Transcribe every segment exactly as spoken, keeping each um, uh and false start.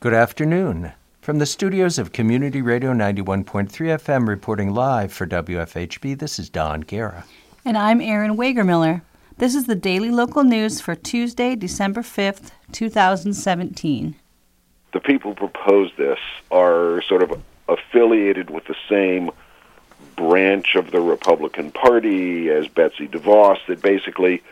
Good afternoon. From the studios of Community Radio ninety-one point three F M, reporting live for W F H B, this is Don Guerra. And I'm Erin Wagermiller. This is the Daily Local News for Tuesday, December fifth, twenty seventeen. The people who proposed this are sort of affiliated with the same branch of the Republican Party as Betsy DeVos that basically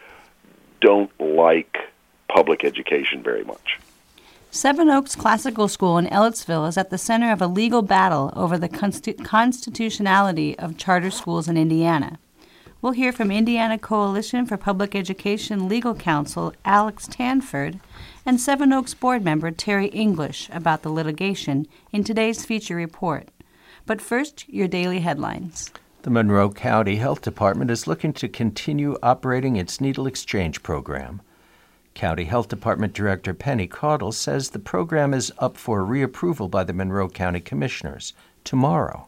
don't like public education very much. Seven Oaks Classical School in Ellettsville is at the center of a legal battle over the consti- constitutionality of charter schools in Indiana. We'll hear from Indiana Coalition for Public Education legal counsel Alex Tanford and Seven Oaks board member Terry English about the litigation in today's feature report. But first, your daily headlines. The Monroe County Health Department is looking to continue operating its needle exchange program. County Health Department Director Penny Caudle says the program is up for reapproval by the Monroe County Commissioners tomorrow.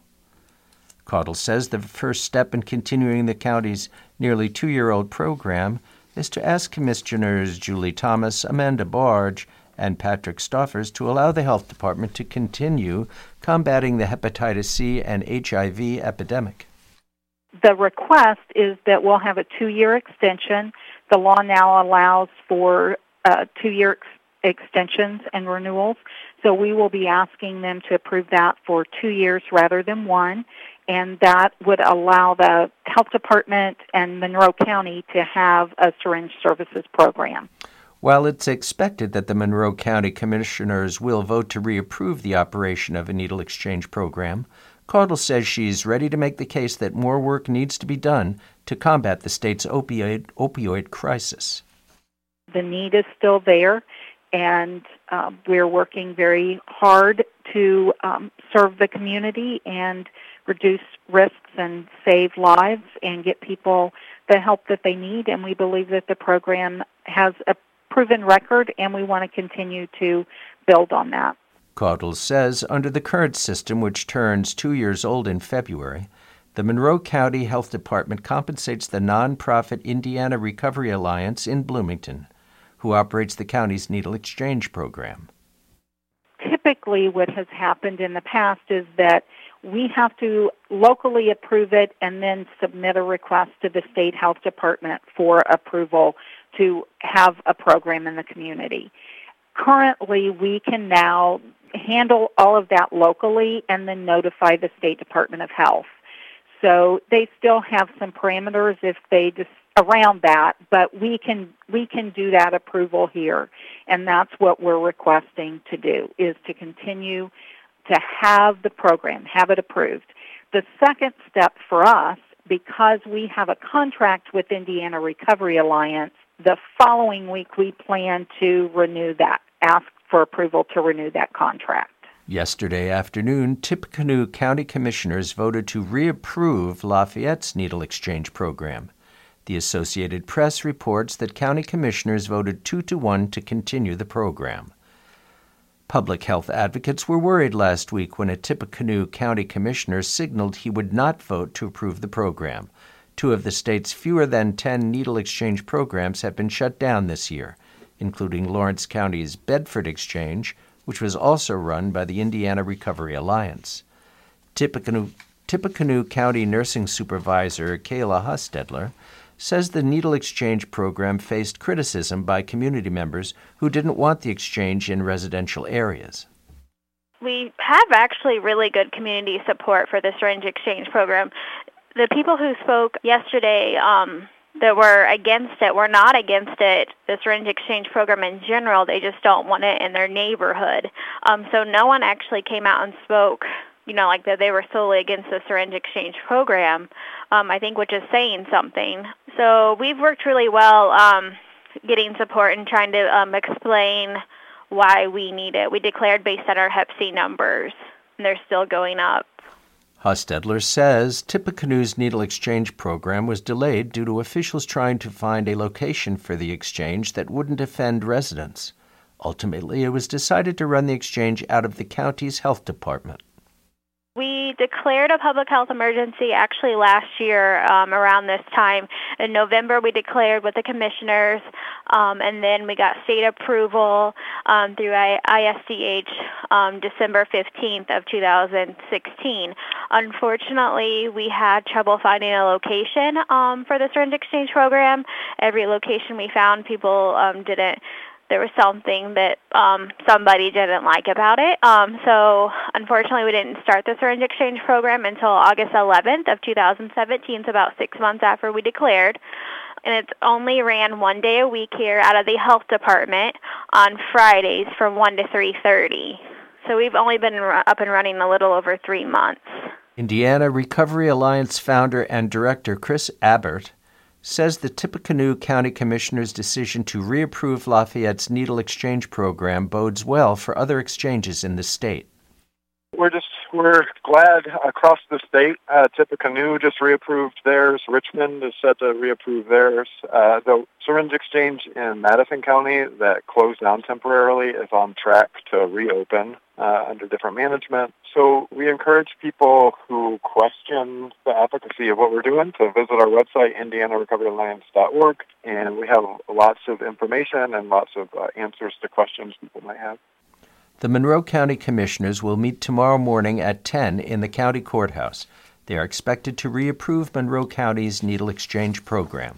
Caudle says the first step in continuing the county's nearly two-year-old program is to ask Commissioners Julie Thomas, Amanda Barge, and Patrick Stoffers to allow the Health Department to continue combating the hepatitis C and H I V epidemic. The request is that we'll have a two-year extension. The law now allows for uh, two-year ex- extensions and renewals, so we will be asking them to approve that for two years rather than one, and that would allow the Health Department and Monroe County to have a syringe services program. While it's expected that the Monroe County Commissioners will vote to reapprove the operation of a needle exchange program, Caudle says she's ready to make the case that more work needs to be done to combat the state's opioid opioid crisis. The need is still there, and uh, we're working very hard to um, serve the community and reduce risks and save lives and get people the help that they need. And we believe that the program has a proven record, and we want to continue to build on that. Caudle says under the current system, which turns two years old in February, the Monroe County Health Department compensates the nonprofit Indiana Recovery Alliance in Bloomington, who operates the county's needle exchange program. Typically what has happened in the past is that we have to locally approve it and then submit a request to the state health department for approval to have a program in the community. Currently, we can now handle all of that locally and then notify the State Department of Health. So they still have some parameters if they just around that, but we can we can do that approval here, and that's what we're requesting to do, is to continue to have the program, have it approved. The second step for us, because we have a contract with Indiana Recovery Alliance, the following week we plan to renew that, ask for approval to renew that contract. Yesterday afternoon, Tippecanoe County Commissioners voted to reapprove Lafayette's needle exchange program. The Associated Press reports that county commissioners voted two to one to continue the program. Public health advocates were worried last week when a Tippecanoe County Commissioner signaled he would not vote to approve the program. Two of the state's fewer than ten needle exchange programs have been shut down this year, including Lawrence County's Bedford Exchange, which was also run by the Indiana Recovery Alliance. Tippecanoe, Tippecanoe County Nursing Supervisor Kayla Hustedler says the needle exchange program faced criticism by community members who didn't want the exchange in residential areas. We have actually really good community support for the syringe exchange program. The people who spoke yesterday um, that were against it were not against it, the syringe exchange program in general. They just don't want it in their neighborhood. Um, so no one actually came out and spoke, you know, like that they were solely against the syringe exchange program, um, I think, which is saying something. So we've worked really well um, getting support and trying to um, explain why we need it. We declared based on our Hep C numbers, and they're still going up. Hustedler says Tippecanoe's needle exchange program was delayed due to officials trying to find a location for the exchange that wouldn't offend residents. Ultimately, it was decided to run the exchange out of the county's health department. We we declared a public health emergency actually last year um, around this time. In November, we declared with the commissioners, um, and then we got state approval um, through I S C H um, December fifteenth of two thousand sixteen. Unfortunately, we had trouble finding a location um, for the syringe exchange program. Every location we found, people um, didn't there was something that um, somebody didn't like about it. Um, so unfortunately, we didn't start the syringe exchange program until August eleventh of two thousand seventeen, so about six months after we declared. And it's only ran one day a week here out of the health department on Fridays from one to three thirty. So we've only been up and running a little over three months. Indiana Recovery Alliance founder and director Chris Abbott says the Tippecanoe County Commissioner's decision to reapprove Lafayette's needle exchange program bodes well for other exchanges in the state. We're just we're glad across the state. Uh, Tippecanoe just reapproved theirs. Richmond is set to reapprove theirs. Uh, the syringe exchange in Madison County that closed down temporarily is on track to reopen uh, under different management. So we encourage people who question the efficacy of what we're doing to visit our website, indiana recovery alliance dot org, and we have lots of information and lots of uh, answers to questions people might have. The Monroe County Commissioners will meet tomorrow morning at ten in the county courthouse. They are expected to reapprove Monroe County's needle exchange program.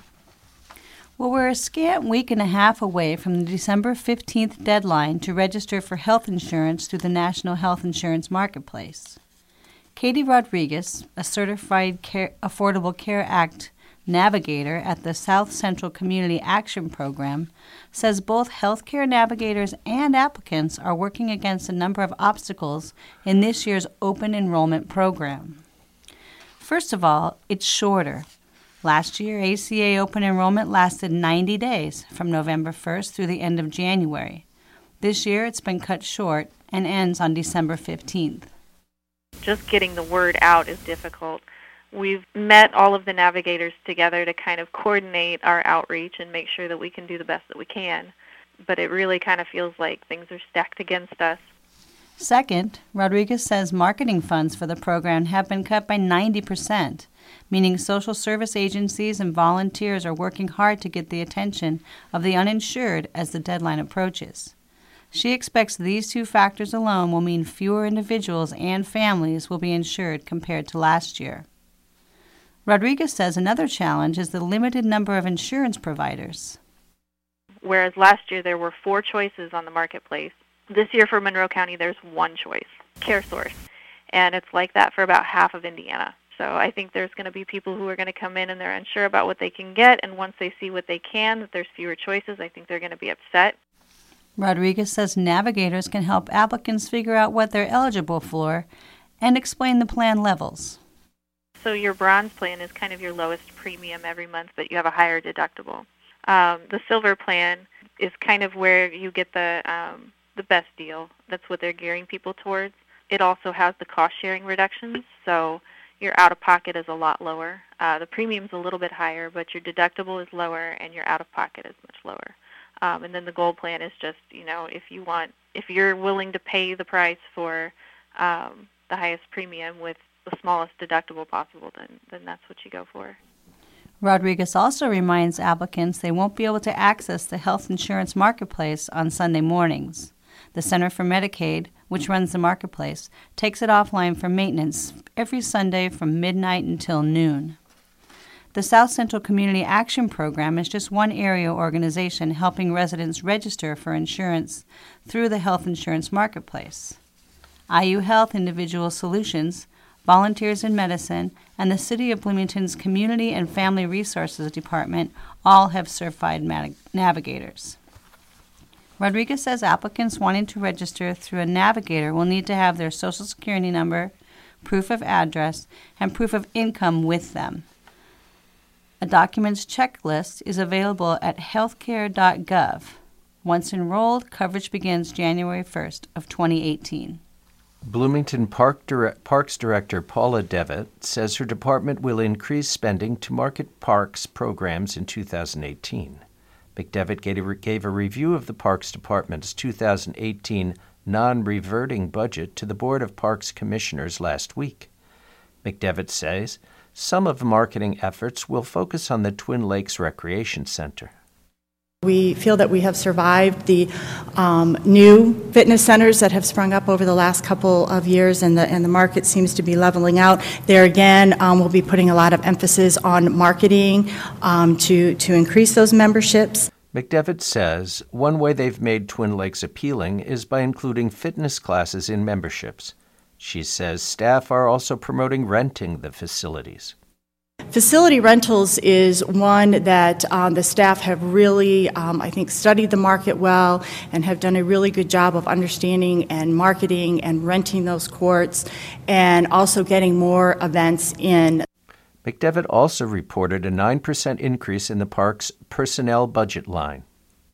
Well, we're a scant week and a half away from the December fifteenth deadline to register for health insurance through the National Health Insurance Marketplace. Katie Rodriguez, a certified care, Affordable Care Act navigator at the South Central Community Action Program, says both healthcare navigators and applicants are working against a number of obstacles in this year's open enrollment program. First of all, it's shorter. Last year, A C A open enrollment lasted ninety days, from November first through the end of January. This year, it's been cut short and ends on December fifteenth. Just getting the word out is difficult. We've met all of the navigators together to kind of coordinate our outreach and make sure that we can do the best that we can. But it really kind of feels like things are stacked against us. Second, Rodriguez says marketing funds for the program have been cut by ninety percent, meaning social service agencies and volunteers are working hard to get the attention of the uninsured as the deadline approaches. She expects these two factors alone will mean fewer individuals and families will be insured compared to last year. Rodriguez says another challenge is the limited number of insurance providers. Whereas last year there were four choices on the marketplace, this year for Monroe County there's one choice, CareSource. And it's like that for about half of Indiana. So I think there's going to be people who are going to come in and they're unsure about what they can get, and once they see what they can, that there's fewer choices, I think they're going to be upset. Rodriguez says navigators can help applicants figure out what they're eligible for and explain the plan levels. So your bronze plan is kind of your lowest premium every month, but you have a higher deductible. Um, the silver plan is kind of where you get the um, the best deal. That's what they're gearing people towards. It also has the cost-sharing reductions, so your out-of-pocket is a lot lower. Uh, the premium's a little bit higher, but your deductible is lower and your out-of-pocket is much lower. Um, and then the gold plan is just, you know, if you want, if you're willing to pay the price for um, the highest premium with the smallest deductible possible, then, then that's what you go for. Rodriguez also reminds applicants they won't be able to access the health insurance marketplace on Sunday mornings. The Center for Medicaid, which runs the marketplace, takes it offline for maintenance every Sunday from midnight until noon. The South Central Community Action Program is just one area organization helping residents register for insurance through the health insurance marketplace. I U Health Individual Solutions, Volunteers in Medicine, and the City of Bloomington's Community and Family Resources Department all have certified navigators. Rodriguez says applicants wanting to register through a navigator will need to have their Social Security number, proof of address, and proof of income with them. A documents checklist is available at healthcare dot gov. Once enrolled, coverage begins January first of twenty eighteen. Bloomington Park Dire- Parks Director Paula Devitt says her department will increase spending to market parks programs in two thousand eighteen. McDevitt gave a, gave a review of the Parks Department's two thousand eighteen non-reverting budget to the Board of Parks Commissioners last week. McDevitt says some of the marketing efforts will focus on the Twin Lakes Recreation Center. We feel that we have survived the um, new fitness centers that have sprung up over the last couple of years, and the, and the market seems to be leveling out. There again, um, we'll be putting a lot of emphasis on marketing um, to, to increase those memberships. McDevitt says one way they've made Twin Lakes appealing is by including fitness classes in memberships. She says staff are also promoting renting the facilities. Facility rentals is one that um, the staff have really, um, I think, studied the market well and have done a really good job of understanding and marketing and renting those courts and also getting more events in. McDevitt also reported a nine percent increase in the park's personnel budget line.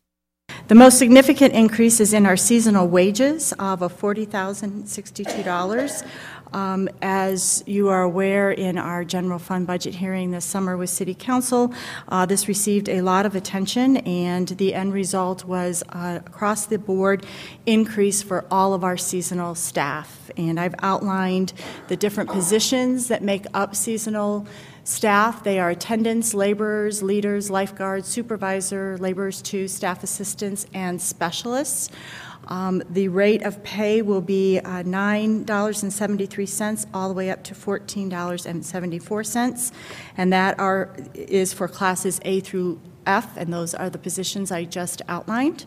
The most significant increase is in our seasonal wages of forty thousand sixty-two dollars. Um, as you are aware, in our general fund budget hearing this summer with City Council, uh, this received a lot of attention, and the end result was uh, across the board increase for all of our seasonal staff. And I've outlined the different positions that make up seasonal staff. They are attendants, laborers, leaders, lifeguards, supervisor, laborers too, staff assistants, and specialists. Um, the rate of pay will be uh, nine dollars and seventy-three cents all the way up to fourteen dollars and seventy-four cents, and that are is for classes A through F, and those are the positions I just outlined.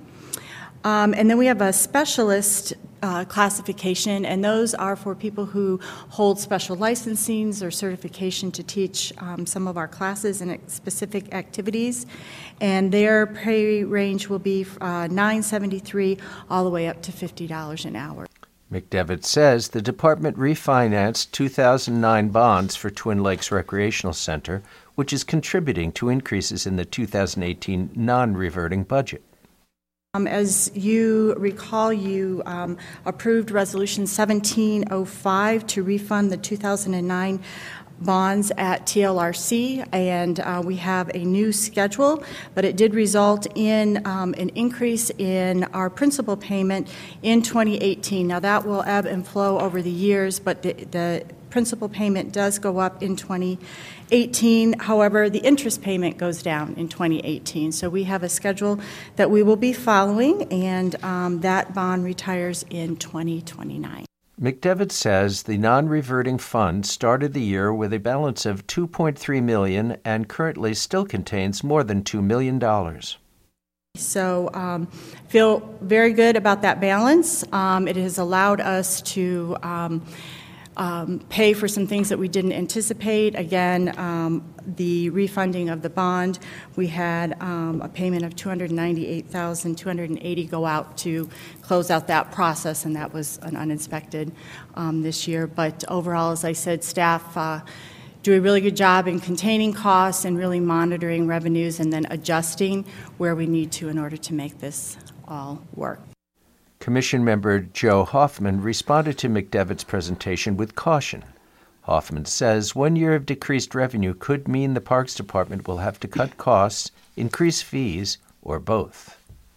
Um, and then we have a specialist uh, classification, and those are for people who hold special licensings or certification to teach um, some of our classes and specific activities. And their pay range will be uh, nine dollars and seventy-three cents all the way up to fifty dollars an hour. McDevitt says the department refinanced two thousand nine bonds for Twin Lakes Recreational Center, which is contributing to increases in the two thousand eighteen non-reverting budget. Um, as you recall, you um, approved Resolution seventeen oh five to refund the two thousand nine bonds at T L R C, and uh, we have a new schedule, but it did result in um, an increase in our principal payment in twenty eighteen. Now that will ebb and flow over the years, but the, the principal payment does go up in twenty eighteen. However, the interest payment goes down in twenty eighteen. So we have a schedule that we will be following, and um, that bond retires in twenty twenty-nine. McDevitt says the non-reverting fund started the year with a balance of two point three million dollars and currently still contains more than two million dollars. So um, feel very good about that balance. Um, it has allowed us to um, Um, pay for some things that we didn't anticipate. Again, um, the refunding of the bond, we had um, a payment of two hundred ninety-eight thousand two hundred eighty dollars go out to close out that process, and that was an uninspected um, this year. But overall, as I said, staff uh, do a really good job in containing costs and really monitoring revenues and then adjusting where we need to in order to make this all work. Commission member Joe Hoffman responded to McDevitt's presentation with caution. Hoffman says one year of decreased revenue could mean the Parks Department will have to cut costs, increase fees, or both.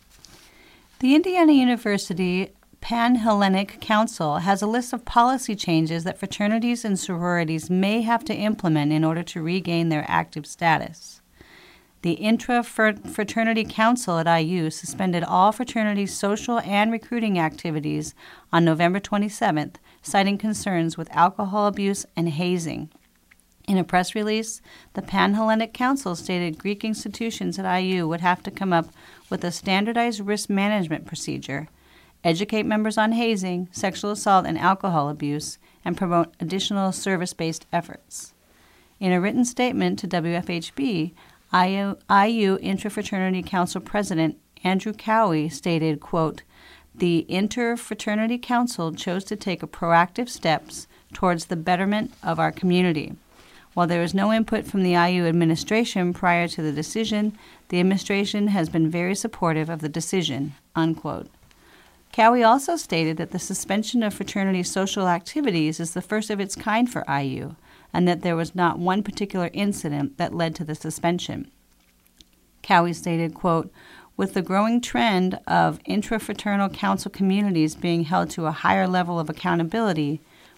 The Indiana University Pan-Hellenic Council has a list of policy changes that fraternities and sororities may have to implement in order to regain their active status. The Intra-Fraternity Council at I U suspended all fraternities' social and recruiting activities on November twenty-seventh, citing concerns with alcohol abuse and hazing. In a press release, the Pan-Hellenic Council stated Greek institutions at I U would have to come up with a standardized risk management procedure, educate members on hazing, sexual assault, and alcohol abuse, and promote additional service-based efforts. In a written statement to W F H B, I U, I U Interfraternity Council President Andrew Cowie stated, quote, "The Interfraternity Council chose to take a proactive steps towards the betterment of our community. While there was no input from the I U administration prior to the decision, the administration has been very supportive of the decision," unquote. Cowie also stated that the suspension of fraternity social activities is the first of its kind for I U, and that there was not one particular incident that led to the suspension. Cowie stated, quote, "With the growing trend of intrafraternal council communities being held to a higher level of accountability,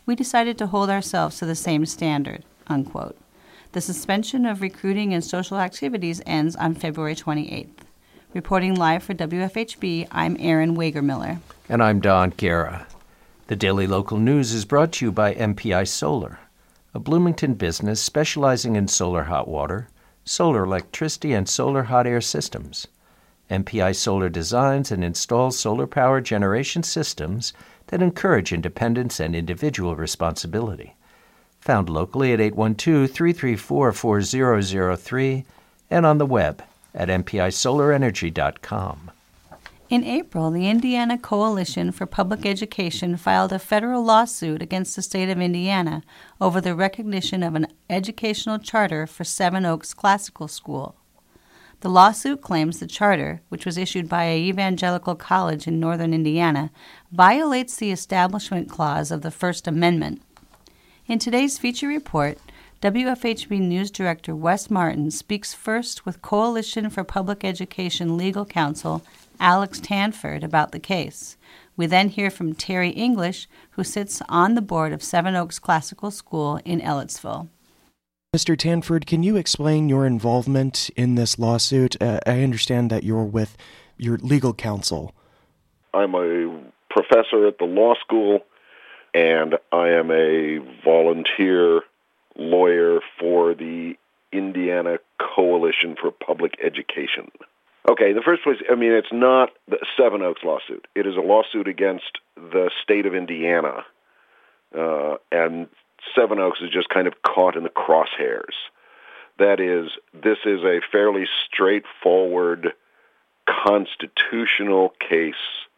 we decided to hold ourselves to the same standard, unquote. The suspension of recruiting and social activities ends on February twenty-eighth. Reporting live for W F H B, I'm Erin Wagermiller. And I'm Don Guerra. The Daily Local News is brought to you by M P I Solar, a Bloomington business specializing in solar hot water, solar electricity, and solar hot air systems. M P I Solar designs and installs solar power generation systems that encourage independence and individual responsibility. Found locally at eight one two, three three four, four zero zero three and on the web at m p i solar energy dot com. In April, the Indiana Coalition for Public Education filed a federal lawsuit against the state of Indiana over the recognition of an educational charter for Seven Oaks Classical School. The lawsuit claims the charter, which was issued by an evangelical college in northern Indiana, violates the Establishment Clause of the First Amendment. In today's feature report, W F H B News Director Wes Martin speaks first with Coalition for Public Education legal counsel Alex Tanford about the case. We then hear from Terry English, who sits on the board of Seven Oaks Classical School in Ellettsville. Mister Tanford, can you explain your involvement in this lawsuit? Uh, I understand that you're with your legal counsel. I'm a professor at the law school, and I am a volunteer lawyer for the Indiana Coalition for Public Education. Okay, the first place, I mean, it's not the Seven Oaks lawsuit. It is a lawsuit against the state of Indiana, uh, and Seven Oaks is just kind of caught in the crosshairs. That is, this is a fairly straightforward constitutional case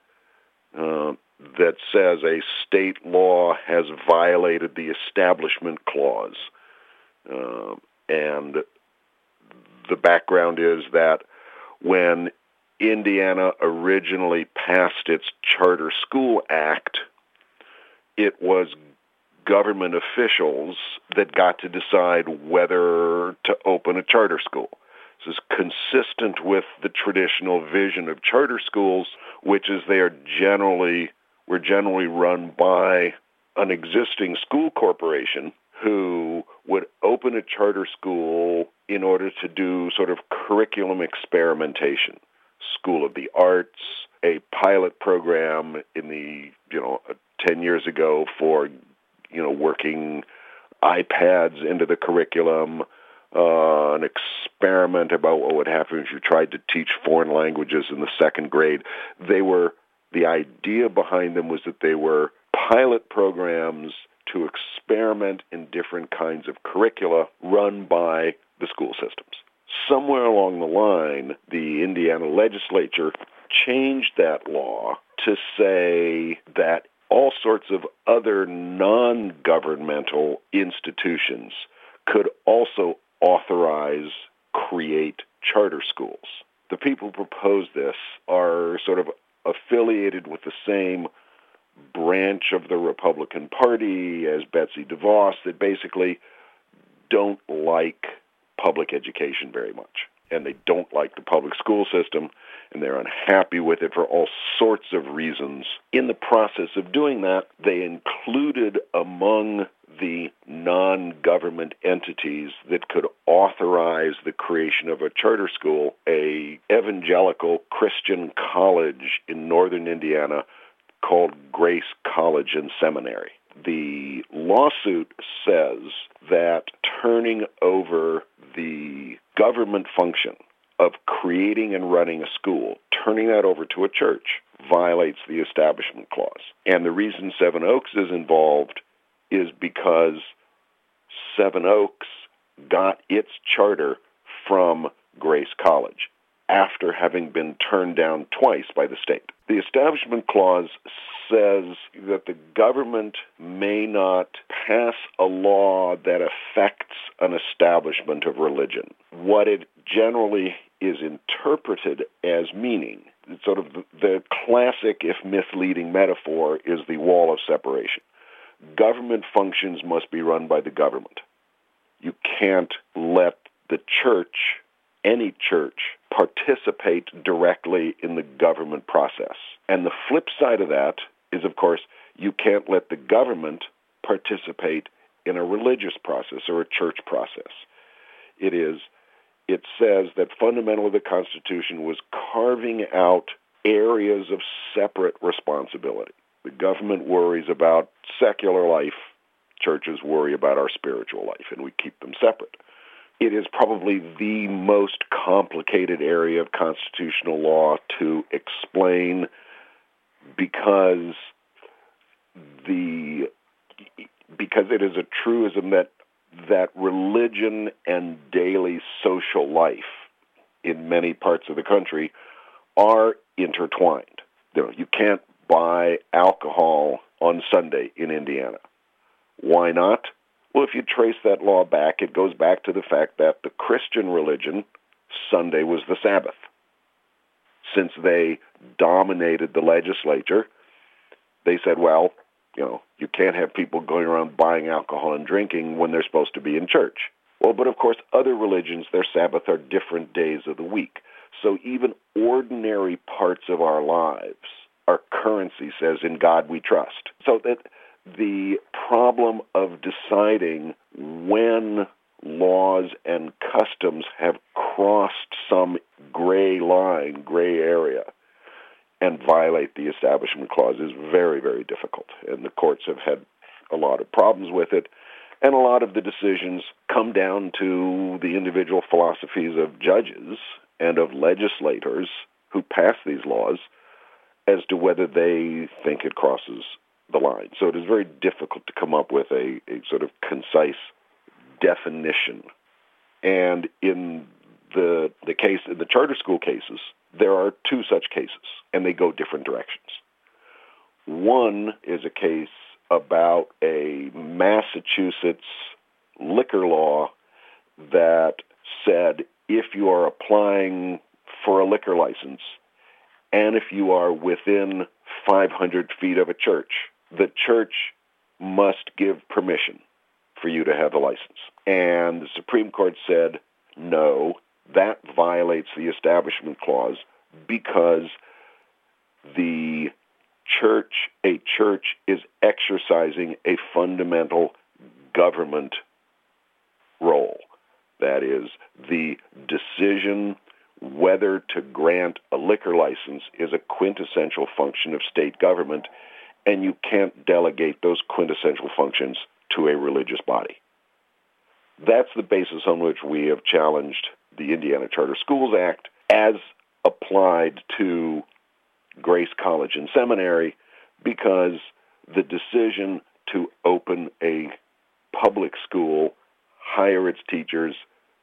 uh, that says a state law has violated the Establishment Clause. Uh, and the background is that when Indiana originally passed its Charter School Act, it was government officials that got to decide whether to open a charter school. This is consistent with the traditional vision of charter schools, which is they are generally were generally run by an existing school corporation who would open a charter school in order to do sort of curriculum experimentation, School of the Arts, a pilot program in the, you know, ten years ago for, you know, working iPads into the curriculum, uh, an experiment about what would happen if you tried to teach foreign languages in the second grade. They were, the idea behind them was that they were pilot programs to experiment in different kinds of curricula run by the school systems. Somewhere along the line, the Indiana legislature changed that law to say that all sorts of other non-governmental institutions could also authorize, create charter schools. The people who proposed this are sort of affiliated with the same branch of the Republican Party as Betsy DeVos that basically don't like public education very much. And they don't like the public school system, and they're unhappy with it for all sorts of reasons. In the process of doing that, they included among the non-government entities that could authorize the creation of a charter school a evangelical Christian college in northern Indiana called Grace College and Seminary. The lawsuit says that turning over the government function of creating and running a school, turning that over to a church, violates the Establishment Clause. And the reason Seven Oaks is involved is because Seven Oaks got its charter from Grace College after having been turned down twice by the state. The Establishment Clause says that the government may not pass a law that affects an establishment of religion. What it generally is interpreted as meaning, sort of the, the classic, if misleading metaphor, is the wall of separation. Government functions must be run by the government. You can't let the church, any church, participate directly in the government process. And the flip side of that is, of course, you can't let the government participate in a religious process or a church process. It is, it says that fundamentally the Constitution was carving out areas of separate responsibility. The government worries about secular life, churches worry about our spiritual life, and we keep them separate. It is probably the most complicated area of constitutional law to explain because the because it is a truism that that religion and daily social life in many parts of the country are intertwined. You know, you can't buy alcohol on Sunday in Indiana. Why not? Well, if you trace that law back, it goes back to the fact that the Christian religion, Sunday was the Sabbath. Since they dominated the legislature, they said, well, you know, you can't have people going around buying alcohol and drinking when they're supposed to be in church. Well, but of course, other religions, their Sabbath are different days of the week. So even ordinary parts of our lives, our currency says, in God we trust. So that the problem of deciding when laws and customs have crossed some gray line, gray area, and violate the Establishment Clause is very, very difficult. And the courts have had a lot of problems with it. And a lot of the decisions come down to the individual philosophies of judges and of legislators who pass these laws as to whether they think it crosses the line. So it is very difficult to come up with a, a sort of concise definition. And in the the case in the charter school cases, there are two such cases, and they go different directions. One is a case about a Massachusetts liquor law that said if you are applying for a liquor license and if you are within five hundred feet of a church, the church must give permission for you to have a license. And the Supreme Court said, no, that violates the Establishment Clause because the church, a church is exercising a fundamental government role. That is, the decision whether to grant a liquor license is a quintessential function of state government, and you can't delegate those quintessential functions to a religious body. That's the basis on which we have challenged the Indiana Charter Schools Act as applied to Grace College and Seminary, because the decision to open a public school, hire its teachers,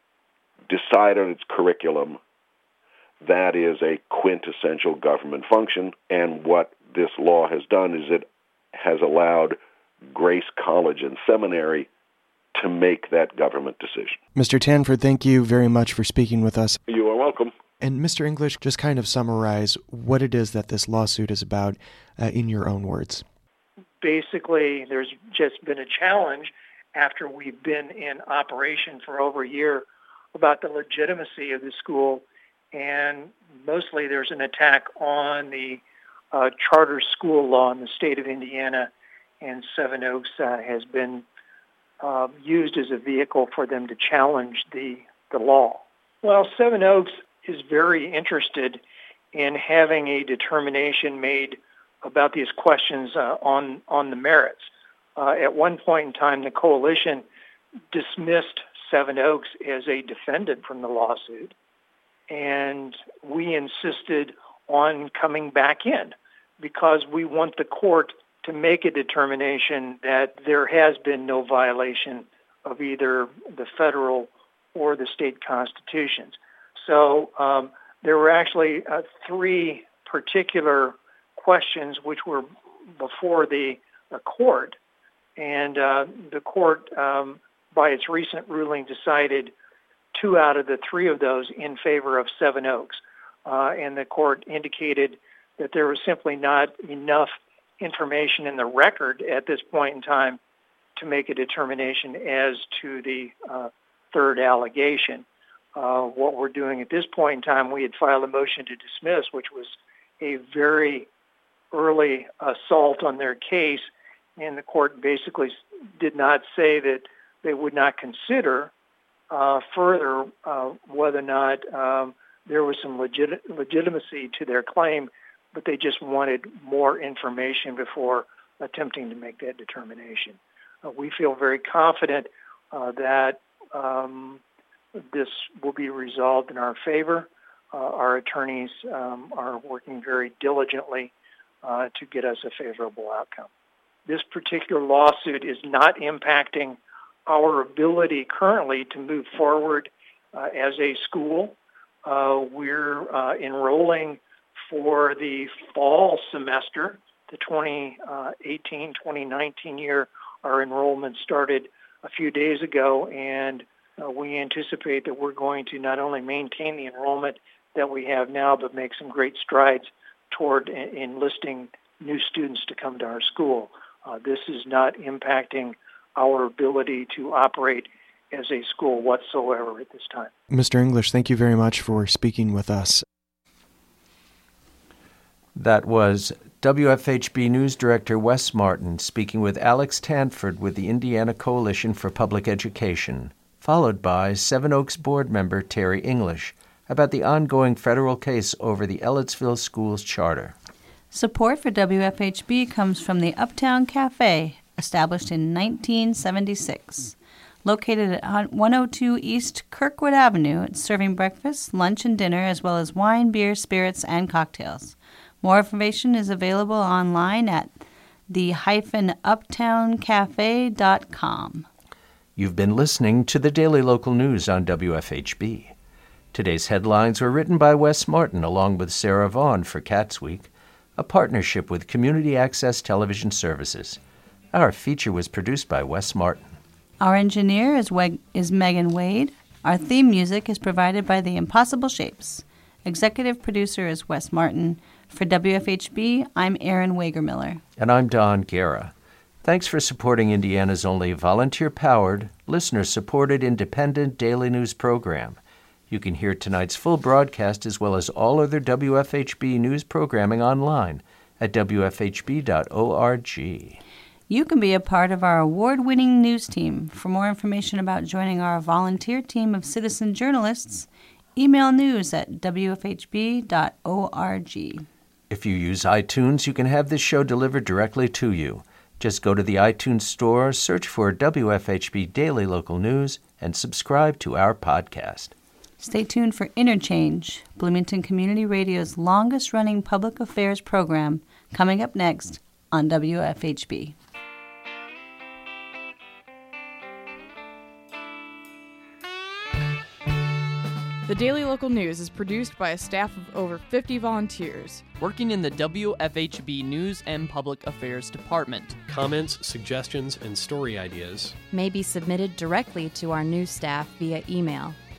decide on its curriculum, that is a quintessential government function. And what this law has done is it has allowed Grace College and Seminary to make that government decision. Mister Tanford, thank you very much for speaking with us. You are welcome. And Mister English, just kind of summarize what it is that this lawsuit is about uh, in your own words. Basically, there's just been a challenge after we've been in operation for over a year about the legitimacy of the school, and mostly there's an attack on the uh, charter school law in the state of Indiana, and Seven Oaks uh, has been uh, used as a vehicle for them to challenge the, the law. Well, Seven Oaks is very interested in having a determination made about these questions uh, on, on the merits. Uh, at one point in time, the coalition dismissed Seven Oaks as a defendant from the lawsuit, and we insisted on coming back in because we want the court to make a determination that there has been no violation of either the federal or the state constitutions. So um, there were actually uh, three particular questions which were before the, the court, and uh, the court, um, by its recent ruling, decided two out of the three of those in favor of Seven Oaks. Uh, and the court indicated that there was simply not enough information in the record at this point in time to make a determination as to the uh, third allegation. Uh, what we're doing at this point in time, we had filed a motion to dismiss, which was a very early assault on their case, and the court basically did not say that they would not consider uh, further uh, whether or not um, there was some legit- legitimacy to their claim, but they just wanted more information before attempting to make that determination. Uh, we feel very confident uh, that um, this will be resolved in our favor. Uh, our attorneys um, are working very diligently uh, to get us a favorable outcome. This particular lawsuit is not impacting our ability currently to move forward uh, as a school. Uh, we're uh, enrolling for the fall semester, the twenty eighteen twenty nineteen year. Our enrollment started a few days ago, and uh, we anticipate that we're going to not only maintain the enrollment that we have now, but make some great strides toward en- enlisting new students to come to our school. Uh, this is not impacting our ability to operate as a school whatsoever at this time. Mister English, thank you very much for speaking with us. That was W F H B News Director Wes Martin speaking with Alex Tanford with the Indiana Coalition for Public Education, followed by Seven Oaks board member Terry English about the ongoing federal case over the Ellettsville Schools charter. Support for W F H B comes from the Uptown Cafe, established in nineteen seventy-six. Located at one oh two East Kirkwood Avenue, it's serving breakfast, lunch, and dinner, as well as wine, beer, spirits, and cocktails. More information is available online at the uptown cafe dot com. You've been listening to the Daily Local News on W F H B. Today's headlines were written by Wes Martin along with Sarah Vaughn for Cats Week, a partnership with Community Access Television Services. Our feature was produced by Wes Martin. Our engineer is, Weg- is Megan Wade. Our theme music is provided by The Impossible Shapes. Executive producer is Wes Martin. For W F H B, I'm Erin Wagermiller. And I'm Don Guerra. Thanks for supporting Indiana's only volunteer-powered, listener-supported independent daily news program. You can hear tonight's full broadcast as well as all other W F H B news programming online at w f h b dot org. You can be a part of our award-winning news team. For more information about joining our volunteer team of citizen journalists, email news at w f h b dot org. If you use iTunes, you can have this show delivered directly to you. Just go to the iTunes store, search for W F H B Daily Local News, and subscribe to our podcast. Stay tuned for Interchange, Bloomington Community Radio's longest-running public affairs program, coming up next on W F H B. The Daily Local News is produced by a staff of over fifty volunteers working in the W F H B News and Public Affairs Department. Comments, suggestions, and story ideas may be submitted directly to our news staff via email.